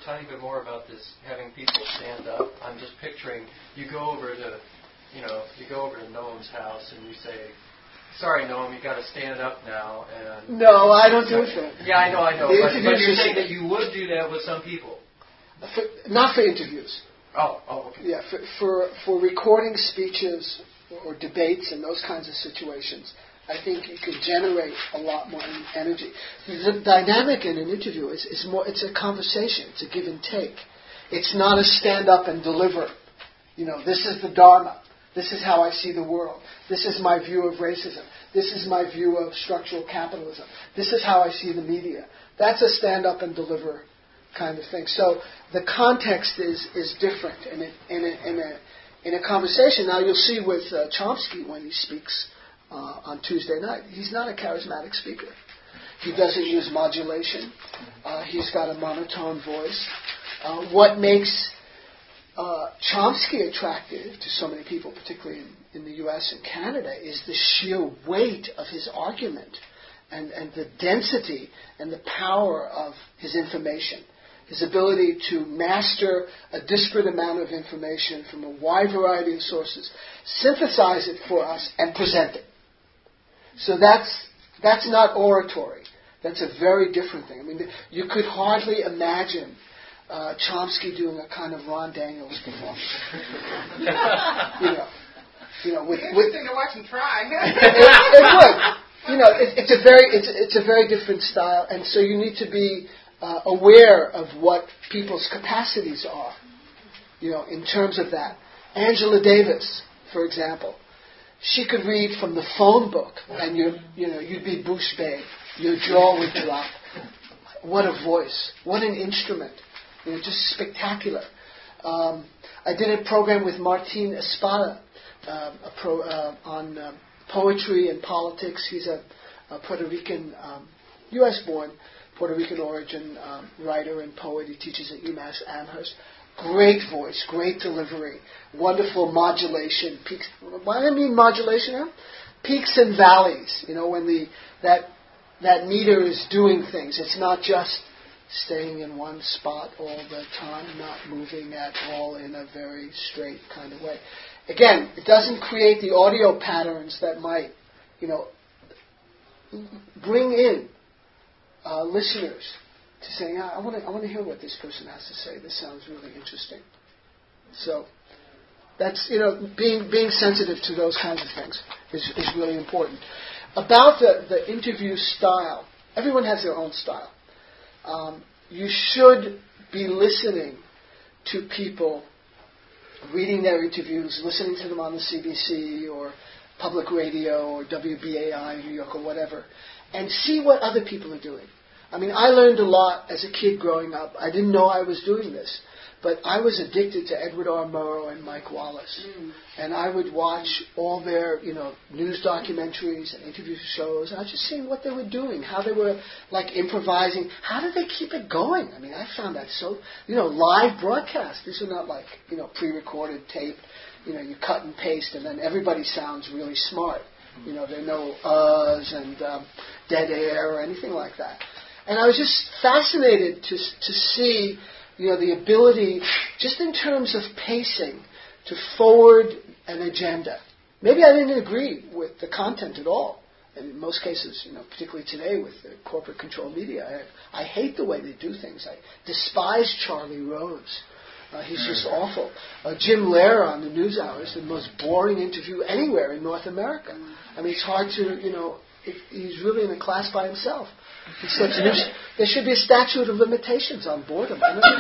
a tiny bit more about this having people stand up? I'm just picturing you go over to Noam's house and you say, "Sorry, Noam, you got to stand up now." And no, I don't do it for it. Yeah, I know. But you're saying that you would do that with some people. Not for interviews. Oh, okay. Yeah, for recording speeches or debates and those kinds of situations, I think you could generate a lot more energy. The dynamic in an interview is more. It's a conversation. It's a give and take. It's not a stand up and deliver. This is the Dharma. This is how I see the world. This is my view of racism. This is my view of structural capitalism. This is how I see the media. That's a stand up and deliver kind of thing. So the context is different in a conversation. Now you'll see with Chomsky when he speaks on Tuesday night, he's not a charismatic speaker. He doesn't use modulation. He's got a monotone voice. What makes Chomsky attractive to so many people, particularly in the U.S. and Canada, is the sheer weight of his argument and the density and the power of his information. His ability to master a disparate amount of information from a wide variety of sources, synthesize it for us, and present it. So that's not oratory. That's a very different thing. I mean, you could hardly imagine Chomsky doing a kind of Ron Daniels performance. With interesting to watch him try. it would. It's a very different style, and so you need to be aware of what people's capacities are, in terms of that. Angela Davis, for example, she could read from the phone book, and you'd be bouche bée. Your jaw would drop. What a voice! What an instrument! Just spectacular. I did a program with Martin Espada on poetry and politics. He's a Puerto Rican, U.S.-born, Puerto Rican origin writer and poet. He teaches at UMass Amherst. Great voice, great delivery, wonderful modulation. Peaks. What do I mean modulation? Peaks and valleys. When that meter is doing things. It's not just staying in one spot all the time, not moving at all in a very straight kind of way. Again, it doesn't create the audio patterns that might, bring in listeners to say, I want to hear what this person has to say. This sounds really interesting. So that's, being sensitive to those kinds of things is really important. About the interview style, everyone has their own style. You should be listening to people, reading their interviews, listening to them on the CBC or public radio or WBAI in New York or whatever, and see what other people are doing. I mean, I learned a lot as a kid growing up. I didn't know I was doing this, but I was addicted to Edward R. Murrow and Mike Wallace. And I would watch all their, news documentaries and interview shows, and I was just seeing what they were doing, how they were, improvising. How did they keep it going? I mean, I found that so, live broadcasts. These are not pre-recorded tape. You cut and paste, and then everybody sounds really smart. There are no uhs and dead air or anything like that. And I was just fascinated to see, the ability, just in terms of pacing, to forward an agenda. Maybe I didn't agree with the content at all. And in most cases, particularly today with the corporate controlled media, I hate the way they do things. I despise Charlie Rose. He's just awful. Jim Lehrer on the NewsHour is the most boring interview anywhere in North America. I mean, it's hard to, he's really in a class by himself. There should be a statute of limitations on boredom.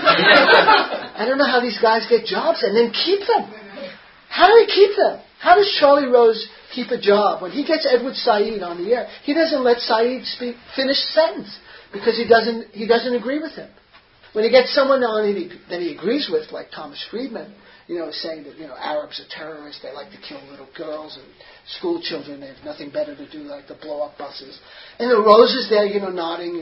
I don't know how these guys get jobs and then keep them. How do they keep them? How does Charlie Rose keep a job? When he gets Edward Said on the air, he doesn't let Said finish a sentence because he doesn't agree with him. When he gets someone on that he agrees with, like Thomas Friedman, saying that Arabs are terrorists, they like to kill little girls and school children, they have nothing better to do like to blow up buses. And Rose is there, nodding,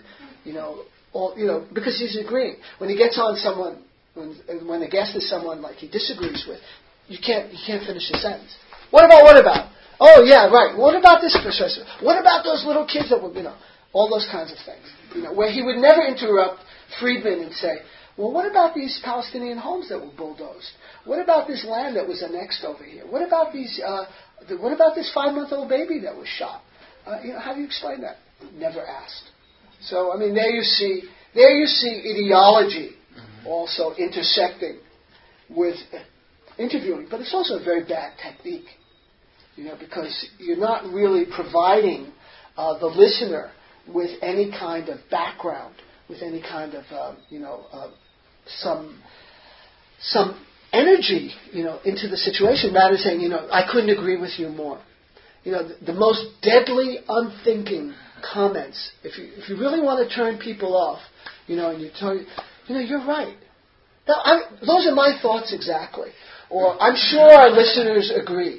because he's agreeing. When he gets on someone, when the guest is someone like he disagrees with, you can't finish a sentence. What about? Oh yeah, right. What about this professor? What about those little kids that were, all those kinds of things. Where he would never interrupt Friedman and say, Well, what about these Palestinian homes that were bulldozed? What about this land that was annexed over here? What about these? What about this 5-month-old baby that was shot? How do you explain that? Never asked. So, I mean, there you see ideology also intersecting with interviewing, but it's also a very bad technique, because you're not really providing the listener with any kind of background, with any kind of some energy, into the situation, rather than saying, I couldn't agree with you more. The most deadly, unthinking comments, if you really want to turn people off, and you tell you're right. Those are my thoughts exactly. Or, I'm sure our listeners agree.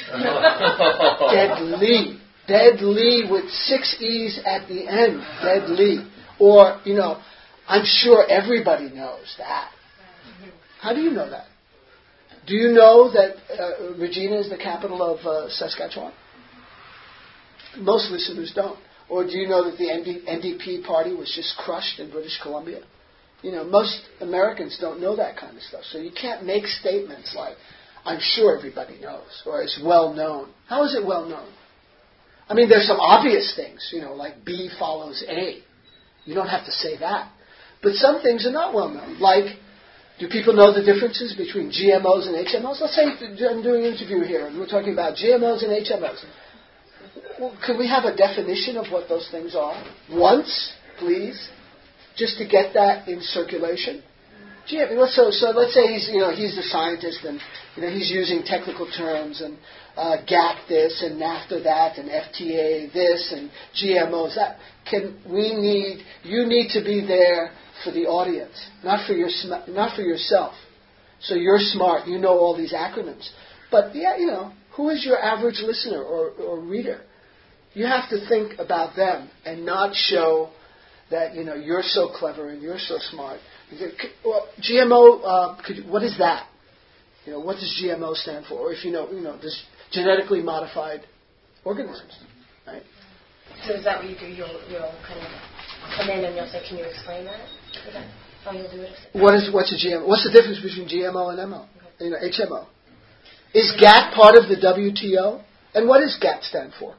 Deadly with 6 E's at the end. Deadly. Or, I'm sure everybody knows that. How do you know that? Do you know that Regina is the capital of Saskatchewan? Most listeners don't. Or do you know that the NDP party was just crushed in British Columbia? Most Americans don't know that kind of stuff. So you can't make statements like, I'm sure everybody knows, or it's well known. How is it well known? I mean, there's some obvious things, like B follows A. You don't have to say that. But some things are not well known. Like, do people know the differences between GMOs and HMOs? Let's say I'm doing an interview here, and we're talking about GMOs and HMOs. Well, could we have a definition of what those things are? Once, please, just to get that in circulation. So let's say he's the scientist, and he's using technical terms and GATT this and NAFTA that and FTA this and GMOs that. You need to be there for the audience, not for yourself. So you're smart, you know all these acronyms. But who is your average listener or reader? You have to think about them and not show that you're so clever and you're so smart. Well, GMO, what is that? What does GMO stand for? Or if there's genetically modified organisms, right? So is that what you do? You'll kind of come in and you'll say, "Can you explain that?" Is that how you'll do it? What's a GMO? What's the difference between GMO and MO? Okay. HMO. Is GATT part of the WTO? And what does GATT stand for?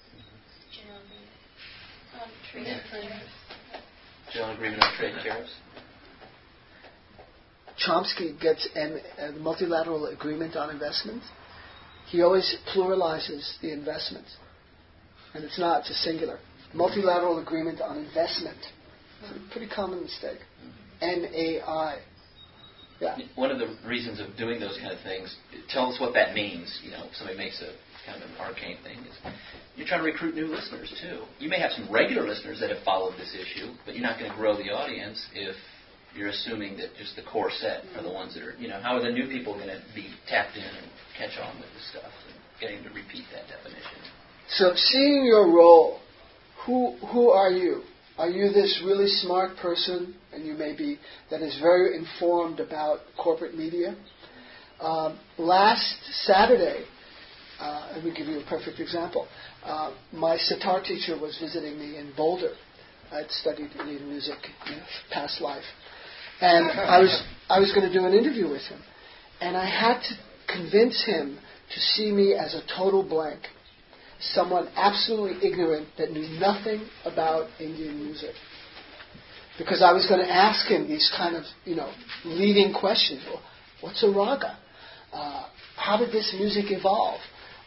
General Agreement on Trade Tariffs. Chomsky gets a multilateral agreement on investment. He always pluralizes the investment. And it's a singular. Multilateral agreement on investment. It's a pretty common mistake. NAI. Yeah. One of the reasons of doing those kind of things, tell us what that means. Somebody makes a kind of an arcane thing. You're trying to recruit new listeners, too. You may have some regular listeners that have followed this issue, but you're not going to grow the audience if you're assuming that just the core set are the ones that are, how are the new people going to be tapped in and catch on with this stuff and getting to repeat that definition? So seeing your role, who are you? Are you this really smart person, and you may be, that is very informed about corporate media? Last Saturday, let me give you a perfect example. My sitar teacher was visiting me in Boulder. I'd studied Indian music in a past life. And I was going to do an interview with him. And I had to convince him to see me as a total blank. Someone absolutely ignorant that knew nothing about Indian music. Because I was going to ask him these kind of, leading questions. Well, what's a raga? How did this music evolve?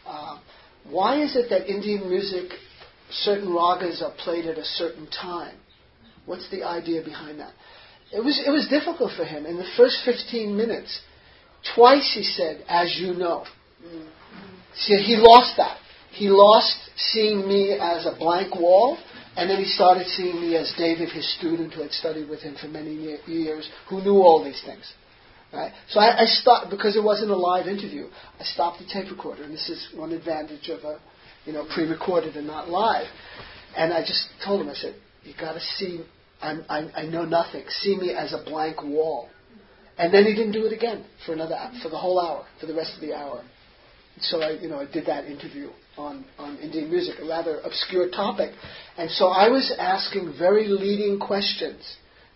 Why is it that Indian music, certain ragas are played at a certain time? What's the idea behind that? It was difficult for him. In the first 15 minutes, twice he said, "as you know." See, he lost that. He lost seeing me as a blank wall, and then he started seeing me as David, his student, who had studied with him for many years, who knew all these things. Right? So I stopped, because it wasn't a live interview, I stopped the tape recorder, and this is one advantage of a, pre-recorded and not live. And I just told him, I said, "You got to see, I know nothing. See me as a blank wall." And then he didn't do it again for the whole hour, for the rest of the hour. So I did that interview on Indian music, a rather obscure topic. And so I was asking very leading questions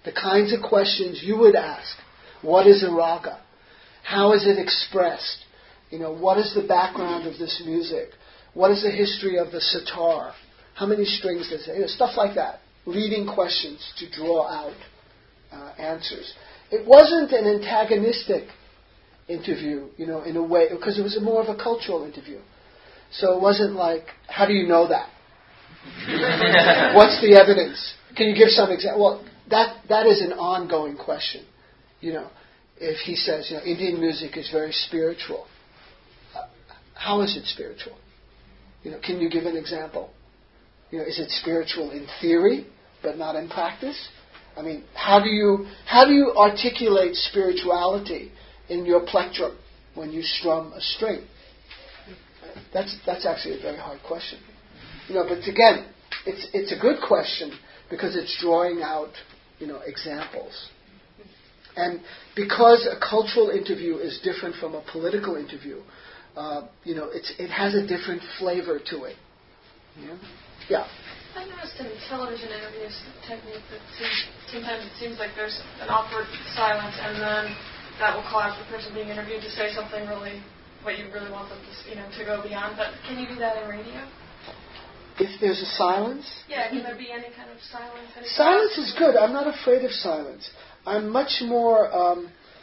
the kinds of questions you would ask. What is a raga? How is it expressed? What is the background of this music? What is the history of the sitar? How many strings does it? Stuff like that. Leading questions to draw out answers. It wasn't an antagonistic interview, in a way, because it was more of a cultural interview. So it wasn't like, how do you know that? What's the evidence? Can you give some example? Well, that is an ongoing question. If he says, Indian music is very spiritual, how is it spiritual? Can you give an example? Is it spiritual in theory but not in practice? I mean, how do you articulate spirituality in your plectrum when you strum a string? That's actually a very hard question. But again, it's a good question because it's drawing out, examples. And because a cultural interview is different from a political interview, it has a different flavor to it. Yeah. I've noticed in television interviews technique that sometimes it seems like there's an awkward silence, and then that will cause the person being interviewed to say something really, what you really want them to go beyond. But can you do that in radio? If there's a silence? Yeah, can there be any kind of silence? Silence is good. I'm not afraid of silence. I'm much more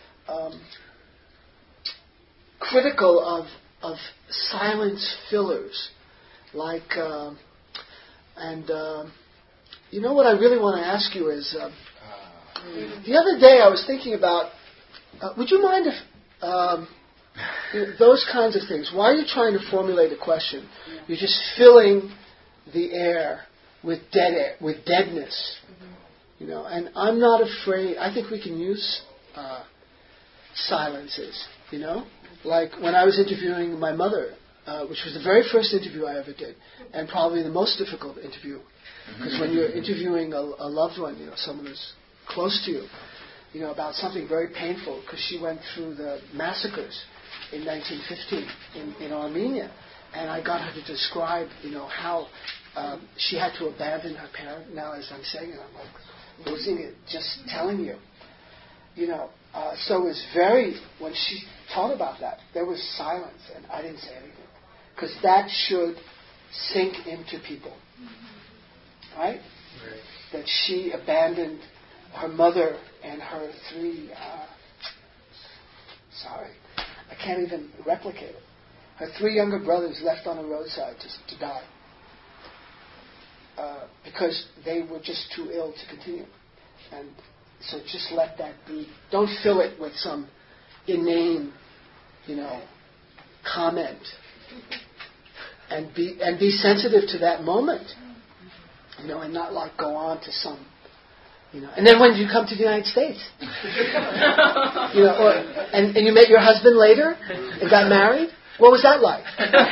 critical of silence fillers, like, what I really want to ask you is, the other day I was thinking about, would you mind if those kinds of things? Why are you trying to formulate a question? You're just filling the air with dead air, with deadness. And I'm not afraid. I think we can use silences, Like when I was interviewing my mother, which was the very first interview I ever did, and probably the most difficult interview. Because when you're interviewing a loved one, someone who's close to you, about something very painful, because she went through the massacres in 1915 in Armenia. And I got her to describe, how she had to abandon her parent. Now, as I'm saying it, I'm like losing it just telling you. So it was when she taught about that, there was silence, and I didn't say anything. Because that should sink into people. Right? That she abandoned her mother and her three, I can't even replicate it. Her three younger brothers left on the roadside to die. Because they were just too ill to continue. And so just let that be. Don't fill it with some inane, comment. And be sensitive to that moment. And not like go on to some, And then when did you come to the United States? And you met your husband later and got married? What was that like?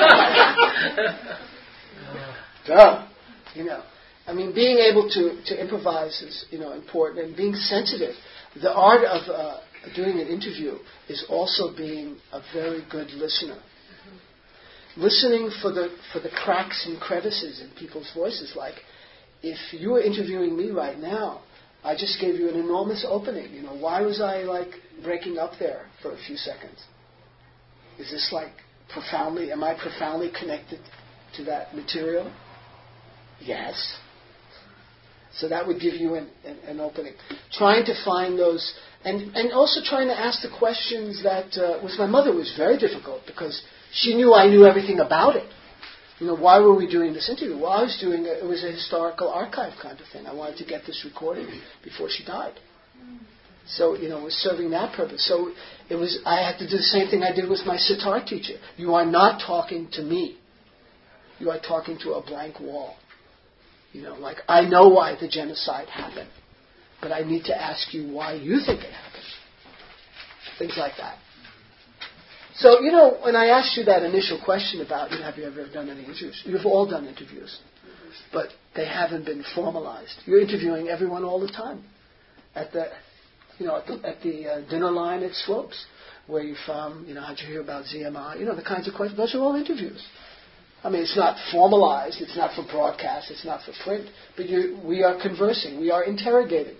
Duh. Being able to improvise is, important, and being sensitive. The art of doing an interview is also being a very good listener. Listening for the cracks and crevices in people's voices. Like, if you were interviewing me right now, I just gave you an enormous opening. Why was I breaking up there for a few seconds? Is this am I profoundly connected to that material? Yes. So that would give you an opening. Trying to find those, and also trying to ask the questions that, with my mother was very difficult because she knew I knew everything about it. Why were we doing this interview? Well, I was doing it was a historical archive kind of thing. I wanted to get this recorded before she died. So, it was serving that purpose. So I had to do the same thing I did with my sitar teacher. You are not talking to me. You are talking to a blank wall. I know why the genocide happened, but I need to ask you why you think it happened. Things like that. So, when I asked you that initial question about, have you ever done any interviews? You've all done interviews, but they haven't been formalized. You're interviewing everyone all the time at the dinner line at Slopes. Where you from? How'd you hear about ZMI? The kinds of questions. Those are all interviews. I mean, it's not formalized. It's not for broadcast. It's not for print. But we are conversing. We are interrogating.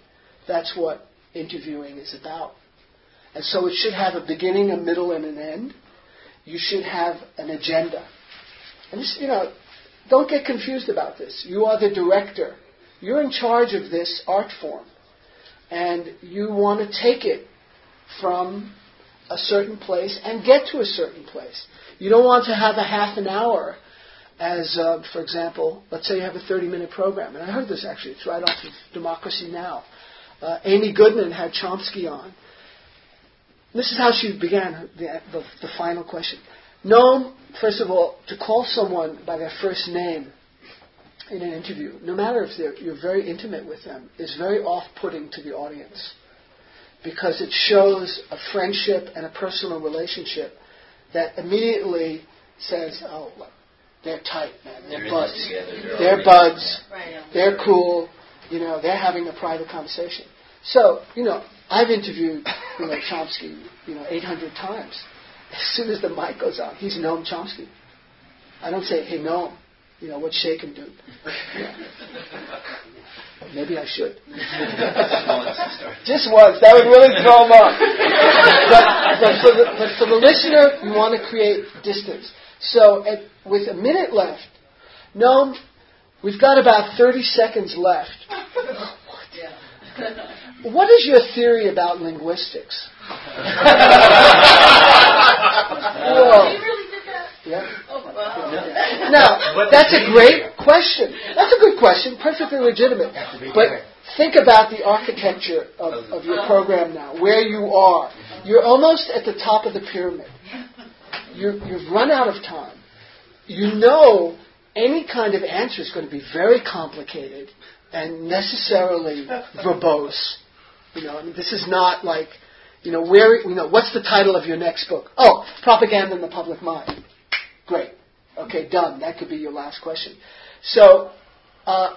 That's what interviewing is about. And so it should have a beginning, a middle, and an end. You should have an agenda. And this, don't get confused about this. You are the director. You're in charge of this art form. And you want to take it from a certain place and get to a certain place. You don't want to have a half an hour as, for example, let's say you have a 30-minute program. And I heard this actually. It's right off of Democracy Now! Amy Goodman had Chomsky on. This is how she began the final question. Noam, first of all, to call someone by their first name in an interview, no matter if you're very intimate with them, is very off-putting to the audience because it shows a friendship and a personal relationship that immediately says, oh, look, they're tight, man. They're buds. They're buds. They're cool. They're having a private conversation. So, I've interviewed, Chomsky, 800 times. As soon as the mic goes on, he's Noam Chomsky. I don't say, hey, Noam, what's shaking, dude? Yeah. Maybe I should. Just once. That would really throw him off. But for the listener, you want to create distance. So with a minute left, Noam, we've got about 30 seconds left. What is your theory about linguistics? Whoa. You really did that? Yeah. Oh, wow. Now, that's a great question. That's a good question, perfectly legitimate. But think about the architecture of your program now, where you are. You're almost at the top of the pyramid. You've run out of time. Any kind of answer is going to be very complicated and necessarily verbose. This is not like, what's the title of your next book? Oh, Propaganda in the Public Mind. Great. Okay, done. That could be your last question. So, a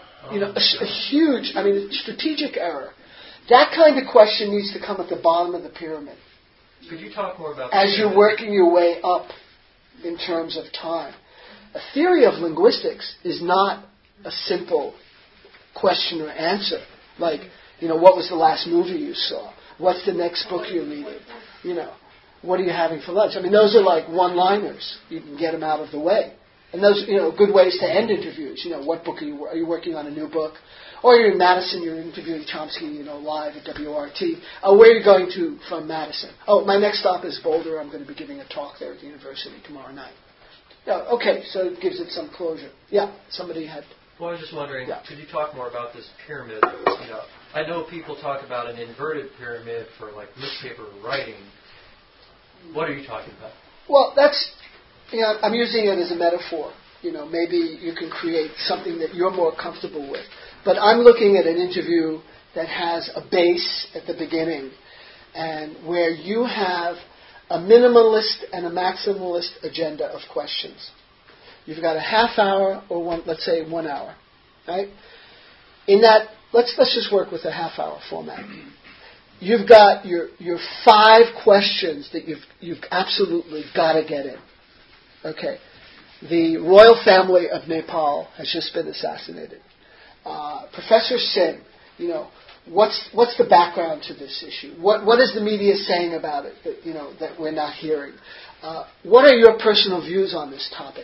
huge, strategic error. That kind of question needs to come at the bottom of the pyramid. Could you talk more about as you're working your way up in terms of time? A theory of linguistics is not a simple question or answer. Like, what was the last movie you saw? What's the next book you're reading? What are you having for lunch? Those are like one-liners. You can get them out of the way. And those, good ways to end interviews. What book are you working on a new book? Or you're in Madison, you're interviewing Chomsky, live at WRT. Where are you going to from Madison? Oh, my next stop is Boulder. I'm going to be giving a talk there at the university tomorrow night. Yeah, okay, so it gives it some closure. Yeah, somebody had... Well, I was just wondering, could you talk more about this pyramid? I know people talk about an inverted pyramid for like newspaper writing. What are you talking about? Well, that's, I'm using it as a metaphor. Maybe you can create something that you're more comfortable with. But I'm looking at an interview that has a base at the beginning and where you have a minimalist and a maximalist agenda of questions. You've got a half hour or let's say 1 hour, right? In that, let's just work with a half hour format. You've got your 5 questions that you've absolutely got to get in. Okay. The royal family of Nepal has just been assassinated. Professor Sen, what's the background to this issue? What is the media saying about it that we're not hearing? What are your personal views on this topic?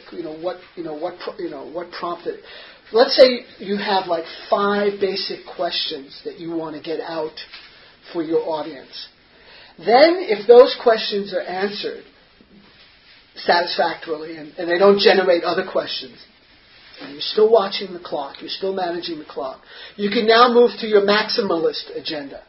What prompted? Let's say you have like 5 basic questions that you want to get out for your audience. Then, if those questions are answered satisfactorily and they don't generate other questions, and you're still watching the clock, you're still managing the clock, you can now move to your maximalist agenda.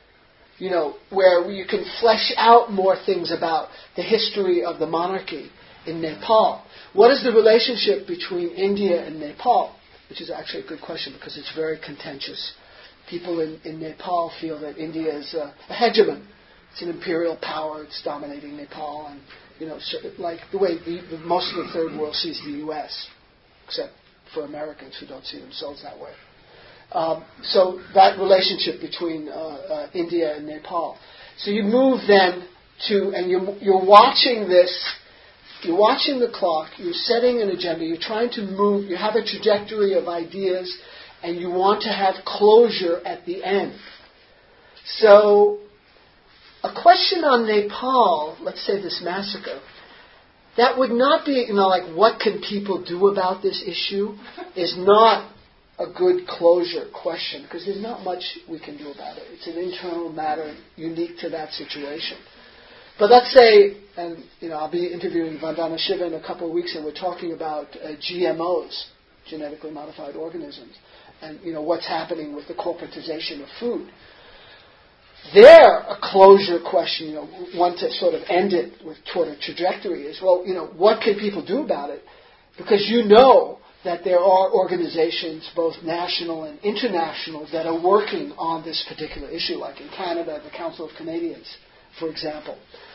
Where you can flesh out more things about the history of the monarchy in Nepal. What is the relationship between India and Nepal? Which is actually a good question because it's very contentious. People in Nepal feel that India is a hegemon. It's an imperial power. It's dominating Nepal, and like the way most of the third world sees the U.S., except for Americans who don't see themselves that way. So that relationship between India and Nepal. So you move then to, and you're watching this. You're watching the clock. You're setting an agenda. You're trying to move. You have a trajectory of ideas, and you want to have closure at the end. So, a question on Nepal, let's say this massacre, that would not be, like, what can people do about this issue, is not a good closure question, because there's not much we can do about it. It's an internal matter unique to that situation. But let's say, and I'll be interviewing Vandana Shiva in a couple of weeks, and we're talking about GMOs, genetically modified organisms, and what's happening with the corporatization of food. There, a closure question, one to sort of end it with toward a trajectory is, well, what can people do about it? Because that there are organizations, both national and international, that are working on this particular issue, like in Canada, the Council of Canadians, for example,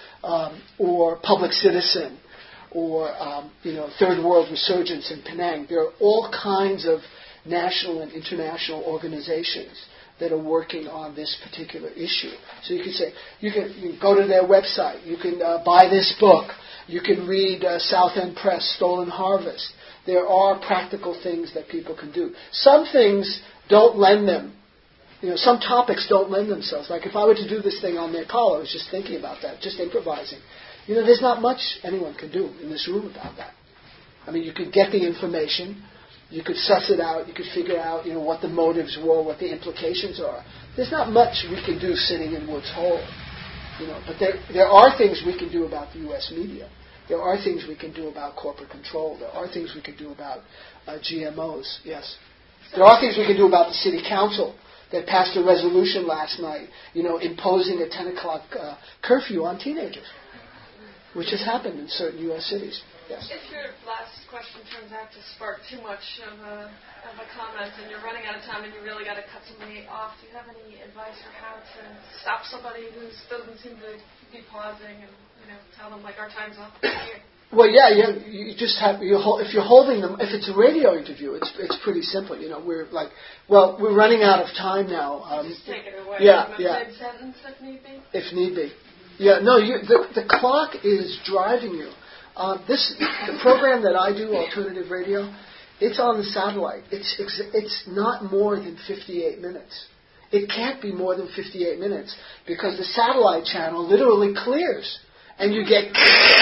or Public Citizen, or Third World Resurgence in Penang. There are all kinds of national and international organizations that are working on this particular issue. So you can say, you can go to their website, you can buy this book, you can read South End Press, Stolen Harvest. There are practical things that people can do. Some things don't lend them. Some topics don't lend themselves. Like if I were to do this thing on Nepal, I was just thinking about that, just improvising. There's not much anyone can do in this room about that. I mean, you could get the information, you could suss it out, you could figure out, what the motives were, what the implications are. There's not much we can do sitting in Woods Hole, But there are things we can do about the U.S. media. There are things we can do about corporate control. There are things we can do about GMOs, yes. There are things we can do about the city council that passed a resolution last night, imposing a 10 o'clock curfew on teenagers, which has happened in certain U.S. cities. Yes. If your last question turns out to spark too much of a comment and you're running out of time and you really got to cut somebody off, do you have any advice for how to stop somebody who doesn't seem to be pausing and tell them like our time's up here? Well, yeah. You just have if you're holding them. If it's a radio interview, it's pretty simple. We're like, well, we're running out of time now. Just take it away. Yeah. Mid-sentence if need be. If need be. Yeah. No. The clock is driving you. The program that I do, Alternative Radio, it's on the satellite. It's not more than 58 minutes. It can't be more than 58 minutes because the satellite channel literally clears, and you get.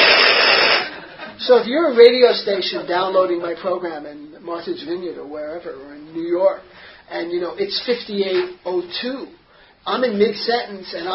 So if you're a radio station downloading my program in Martha's Vineyard or wherever, or in New York, and it's 58:02, I'm in mid-sentence and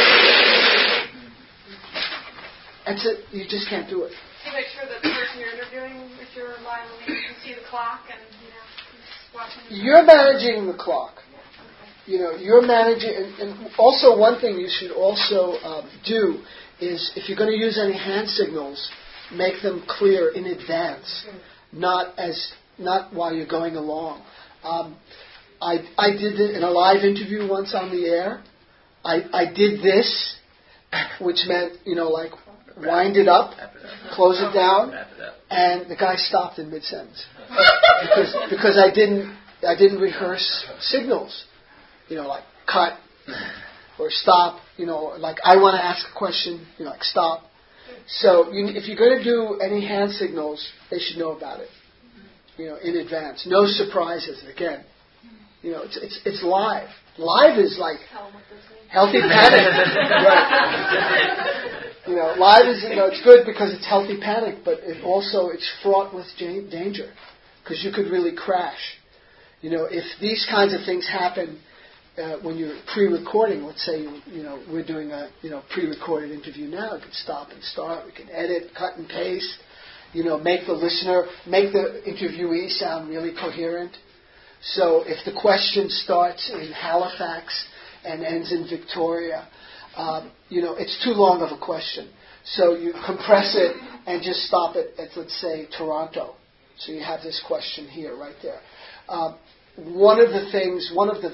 that's it. You just can't do it. You make sure that the person you're interviewing, if you're live, you can see the clock and he's watching. You're managing the clock. You're managing, and also one thing you should also do is if you're going to use any hand signals, make them clear in advance, not while you're going along. I did it in a live interview once on the air. I did this, which meant like wind it up, close it down, and the guy stopped in mid-sentence because I didn't rehearse signals, like cut or stop, like I want to ask a question, like stop. So if you're going to do any hand signals, they should know about it, in advance. No surprises. Again, it's live. Live is like healthy panic. Right. Live is, it's good because it's healthy panic, but it's fraught with danger because you could really crash. If these kinds of things happen when you're pre-recording, let's say, we're doing a, pre-recorded interview now, we can stop and start, we can edit, cut and paste, make the interviewee sound really coherent. So if the question starts in Halifax and ends in Victoria, it's too long of a question. So you compress it and just stop it at, let's say, Toronto. So you have this question here, right there. One of the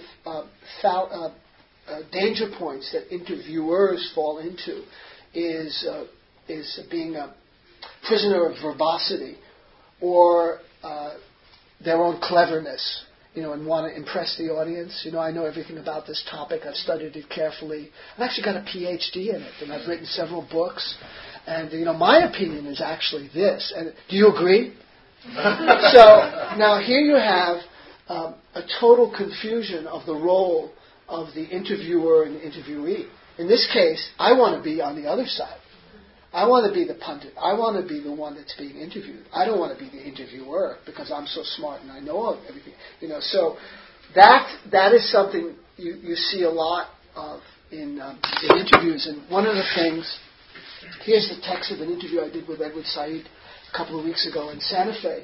danger points that interviewers fall into is being a prisoner of verbosity or their own cleverness, and want to impress the audience. I know everything about this topic. I've studied it carefully. I've actually got a PhD in it, and I've written several books. And, my opinion is actually this. And do you agree? So now here you have a total confusion of the role of the interviewer and the interviewee. In this case, I want to be on the other side. I want to be the pundit. I want to be the one that's being interviewed. I don't want to be the interviewer because I'm so smart and I know everything. So that is something you see a lot of in interviews. And one of the things, here's the text of an interview I did with Edward Said a couple of weeks ago in Santa Fe.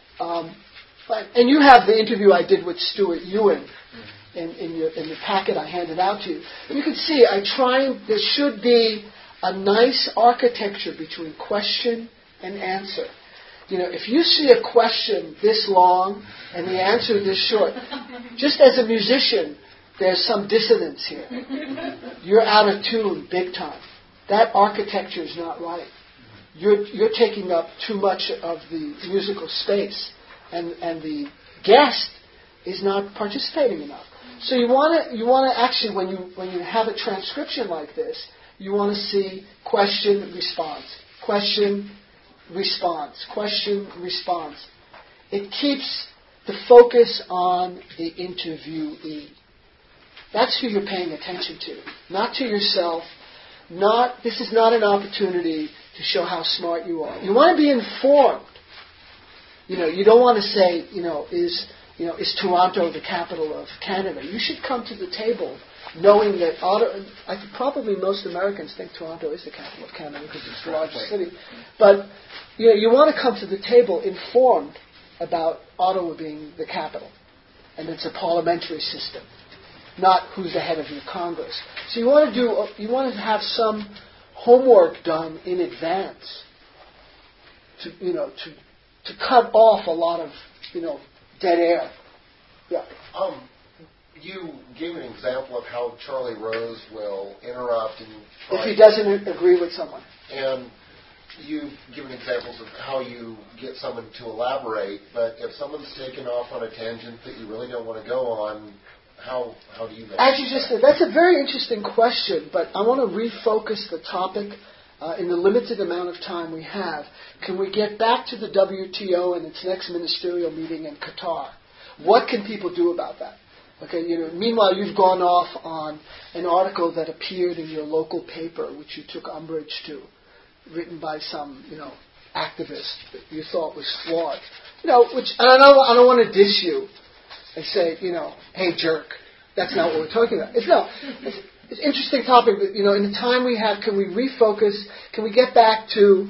And you have the interview I did with Stuart Ewan in the packet I handed out to you. And you can see there should be a nice architecture between question and answer. If you see a question this long and the answer this short, just as a musician, there's some dissonance here. You're out of tune big time. That architecture is not right. You're taking up too much of the musical space, and the guest is not participating enough. So you want to actually, when you have a transcription like this, you want to see question, response, question, response, question, response. It keeps the focus on the interviewee. That's who you're paying attention to, not to yourself. This is not an opportunity to show how smart you are. You want to be informed. You don't want to say, is Toronto the capital of Canada? You should come to the table knowing that probably most Americans think Toronto is the capital of Canada because it's the largest city. But you want to come to the table informed about Ottawa being the capital, and it's a parliamentary system, not who's the head of your Congress. So you want to have some homework done in advance to cut off a lot of dead air. Yeah. You gave an example of how Charlie Rose will interrupt and if he doesn't agree with someone. And you've given examples of how you get someone to elaborate. But if someone's taken off on a tangent that you really don't want to go on, how do you manage As you just said, that's a very interesting question, but I want to refocus the topic in the limited amount of time we have. Can we get back to the WTO and its next ministerial meeting in Qatar? What can people do about that? Okay, meanwhile, you've gone off on an article that appeared in your local paper, which you took umbrage to, written by some, activist that you thought was flawed. And I don't want to diss you and say, hey, jerk. That's not what we're talking about. It's an interesting topic, but, in the time we have, can we refocus? Can we get back to,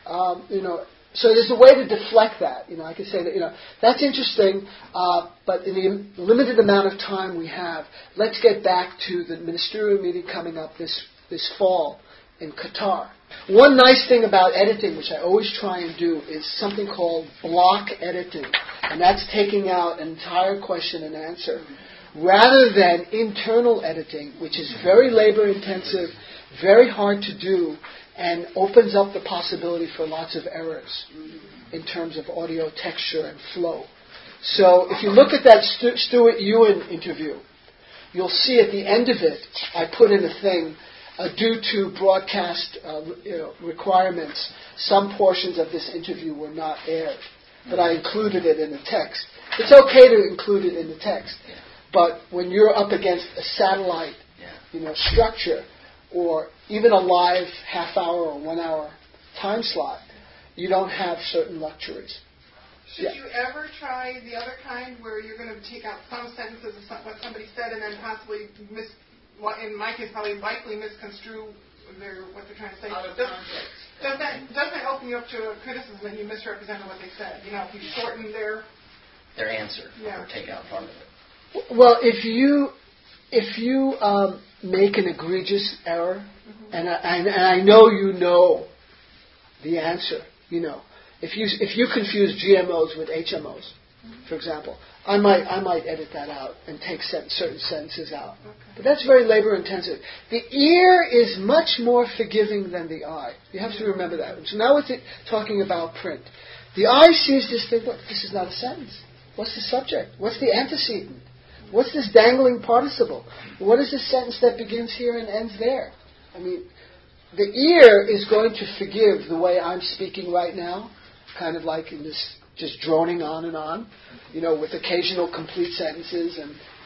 so there's a way to deflect that. I could say that, that's interesting, but in the limited amount of time we have, let's get back to the ministerial meeting coming up this fall in Qatar. One nice thing about editing, which I always try and do, is something called block editing. And that's taking out an entire question and answer, rather than internal editing, which is very labor-intensive, very hard to do, and opens up the possibility for lots of errors in terms of audio texture and flow. So if you look at that Stuart Ewan interview, you'll see at the end of it, I put in a thing, due to broadcast requirements, some portions of this interview were not aired. But I included it in the text. It's okay to include it in the text. But when you're up against a satellite structure, or even a live half-hour or 1 hour time slot, you don't have certain luxuries. Should you ever try the other kind where you're going to take out some sentences of what somebody said and then possibly, in my case, probably likely misconstrue what they're trying to say? Out of context. Doesn't it open you up to a criticism that you misrepresented what they said? If you shorten their answer or take out part of it. Well, if you make an egregious error, and I know the answer, if you confuse GMOs with HMOs, for example, I might edit that out and take certain sentences out. Okay. But that's very labor intensive. The ear is much more forgiving than the eye. You have to remember that. So now we're talking about print. The eye sees this thing, look, this is not a sentence. What's the subject? What's the antecedent? What's this dangling participle? What is this sentence that begins here and ends there? I mean, the ear is going to forgive the way I'm speaking right now, kind of like in this just droning on and on, with occasional complete sentences and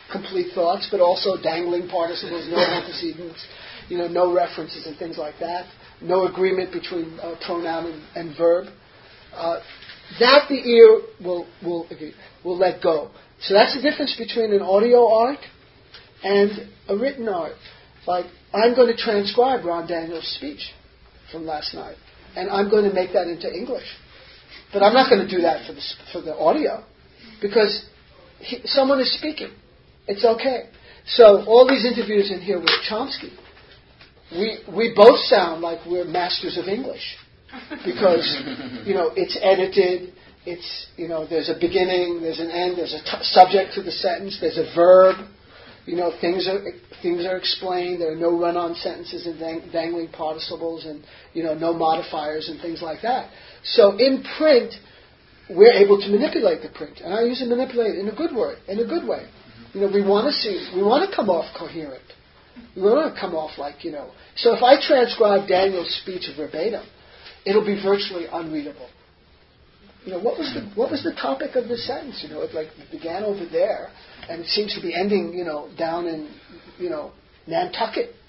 complete thoughts, but also dangling participles, no antecedents, no references and things like that, no agreement between pronoun and verb. That the ear will let go. So that's the difference between an audio art and a written art. Like, I'm going to transcribe Ron Daniels' speech from last night, and I'm going to make that into English. But I'm not going to do that for the audio, because someone is speaking. It's okay. So all these interviews in here with Chomsky, we both sound like we're masters of English, because it's edited. It's there's a beginning, there's an end, there's a subject to the sentence, there's a verb. Things are explained. There are no run-on sentences and dangling participle and no modifiers and things like that. So in print, we're able to manipulate the print, and I use it manipulate in a good way. We want to come off coherent. We want to come off like So if I transcribe Daniel's speech verbatim, it'll be virtually unreadable. What was the topic of this sentence? It began over there, and it seems to be ending, down in, Nantucket.